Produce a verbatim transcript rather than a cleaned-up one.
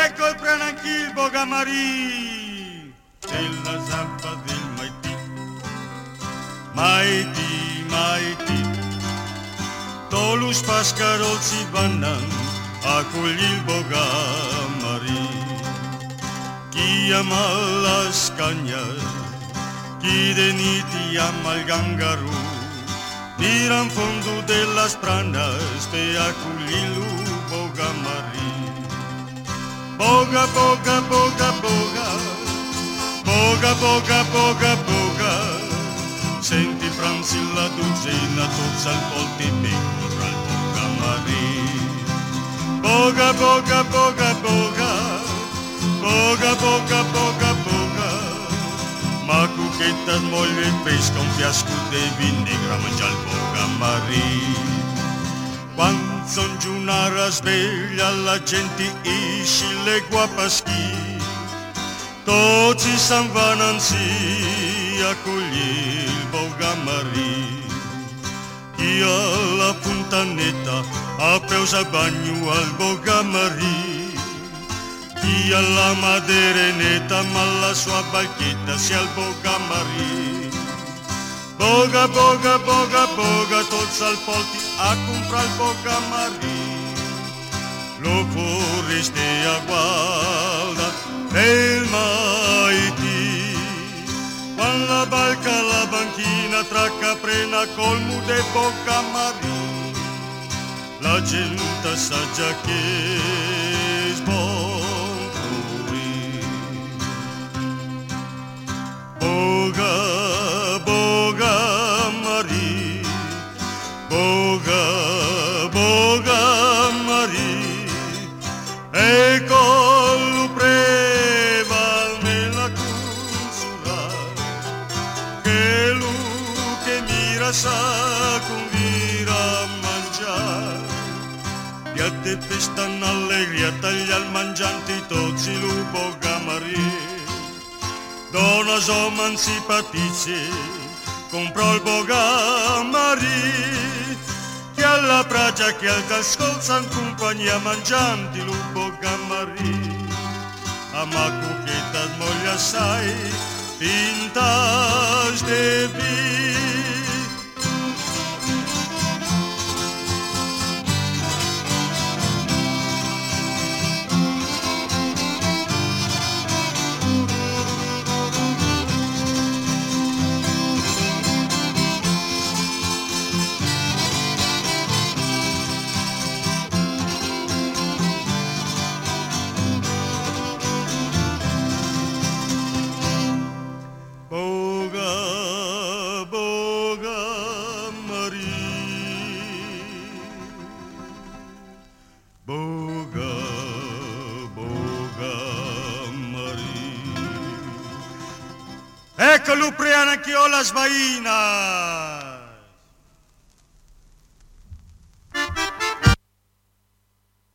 Ecco il prananchil Bogamari della zampa del Maiti. Maiti, Maiti, tolus pascarolzi vannan a cogliel Bogamari. Chi ama las cañas, chi de niti ama il gangaru, tiran fondo della pranas te a coglielu Bogamari. Boga, boga, boga, boga, boga, boga, boga, boga. Senti Franzi la dozzina, tozza il polti picco tra il Bogamari. Boga, boga, boga, boga, boga, boga, boga, boga. Ma cucchetta smoglia e pesca un fiasco di vinnegra, mangia il Bogamari. Quando son giù una sveglia la gente esce le guapaschi, tutti san vananzi a cogliere il Bogamari. Chi ha la puntanetta a peusa bagno al Bogamari, chi ha la maderenetta ma la sua barchetta sia al Bogamari. Boga, boga, boga, boga, tozza al polti a comprar il Bogamari. Lo vorreste a guarda del Maiti, quando la barca la banchina tra caprena colmo de Bogamari. La gente sa già che sbon curi. Boga, Bogamari, Boga, Bogamari, e collo preval nella cursura, che lui che mira sa convira a mangiare, piatte festano allegria, taglia al mangianti tozzi lu Bogamari. Donna somman si patice, comprò il Bogamari, che alla pragia che al cascolzan compagnia mangianti lo Bogamari. A ma cucchetta smoglia sai, pintas de vi. Boga, Bogamari, Boga, Bogamari. Ecco l'upriana che ho la sbaina.